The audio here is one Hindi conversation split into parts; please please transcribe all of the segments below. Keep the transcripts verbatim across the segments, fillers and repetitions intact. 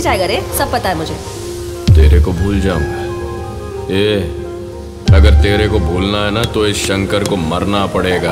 जाएगा रे, सब पता है मुझे। तेरे को भूल जाऊंगा। ए, अगर तेरे को भूलना है ना तो इस शंकर को मरना पड़ेगा।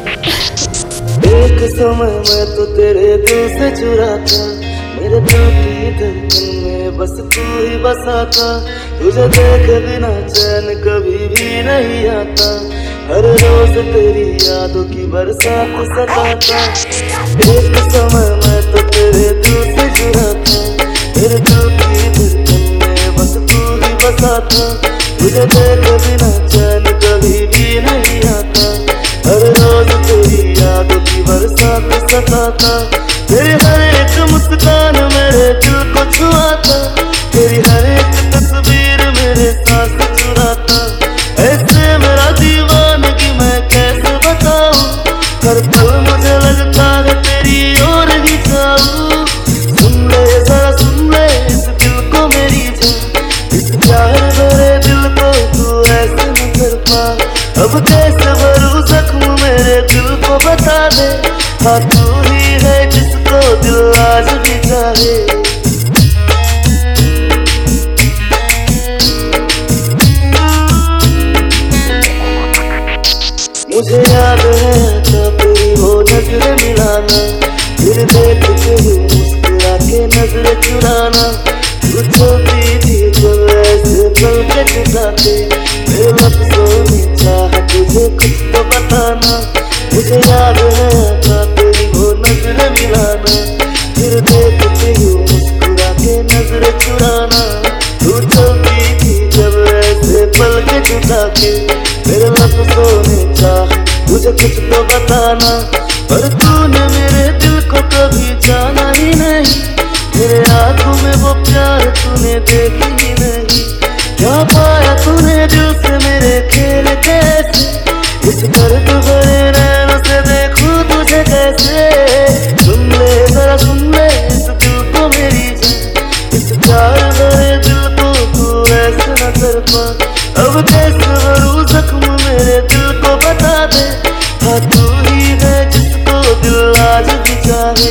एक समय मैं तो तेरे दिल से चुरा था, मेरे दिल की धड़कन में बस तू ही बसा था। तुझे देख बिना चैन कभी भी नहीं आता, हर रोज तेरी यादों की बरसात सताता। एक समय मैं तो तेरे दिल से चुरा था, मेरे दिल की धड़कन में बस तू ही बसा था। तुझे देख बिना चैन कभी भी नहीं आता, हर रोज तेरी यादों की बरसात सताता। तेरी हर एक मुस्कान मेरे दिल को छुआता, तेरी हर एक तस्वीर मेरे सांस चुराता। ऐसे मेरा दीवानगी मैं कैसे बताऊं, हर पल मुझे लगता है तेरी ओर ही जाऊं। सुन ले जरा सुन ले इस दिल को मेरी जान, इस प्यार भरे दिल को तू ऐसे न कर पा। अब कैसे भरूं जख्म मेरे दिल को बता दे, हाँ तू ही है जिसको दिल आज भी चाहे। मुझे याद है तो तेरी वो नजर मिलाना, फिर देख के मुस्कुरा के नजर चुराना। तू चलती थी जब ऐसे पल के चुराते, मेरे लफ्जों में चाह तुझे कुछ तो बताना। मुझे याद है तो तेरी वो नजर मिलाना, फिर देख के मुस्कुरा के नजर चुराना। तू चलती थी जब ऐसे पल के चुराते, मेरे लफ्जों में चाह तुझे कुछ तो बताना। पर तूने मेरे दिल को कभी जाना ही नहीं, मेरे आंखों में वो प्यार तूने देखी ही नहीं। क्या पाया तूने दिल से मेरे खेल कैसे, इस दर्द भरे नैनों से देखूं तुझे कैसे। सुन ले जरा सुन ले इस दिल को मेरी जान, इस प्यार भरे दिल को तू ऐसे न कर पा। अब कैसे भरूं जख्म मेरे दिल को बता दे, हाँ तू ही है जिसको दिल आज भी चाहे।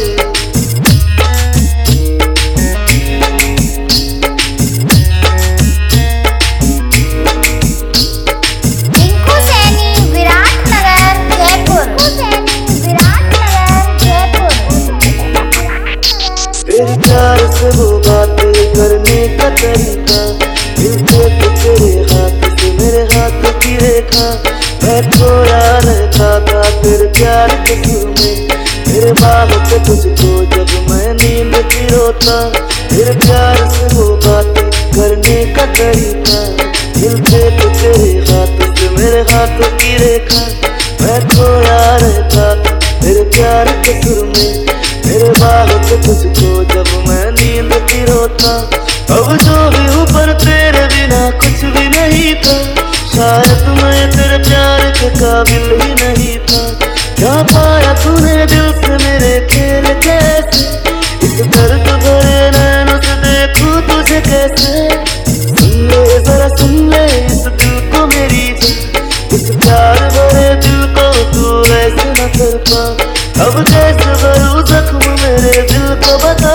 तेरे प्यार से वो बातें करने का तरीका, मिलते तो तेरे हाथ से मेरे हाथ की रेखा। मैं खोया रहता था तेरे प्यार के सुर में, तेरे बाहों पे तुझको जब मैं नींद की रोता। तेरे प्यार से वो बातें करने का तरीका, मिलते तो तेरे हाथ से मेरे हाथों की रेखा। मैं खोया रहता था तेरे प्यार के सुर में, तेरे बाहों पे तुझको जब मैं नींद की रोता। अब जो भी ऊपर तेरे बिना कुछ भी नहीं था, शायद मैं तेरे प्यार के काबिल ही नहीं था। क्या पाया तूने दिल से मेरे खेल कैसे, इस दर्द भरे नैनों से देखूं तुझे कैसे। सुन ले जरा सुन ले इस दिल को मेरी जान, इस प्यार भरे दिल को तू ऐसे न कर पा। अब कैसे भरूं जख्म मेरे दिल को बता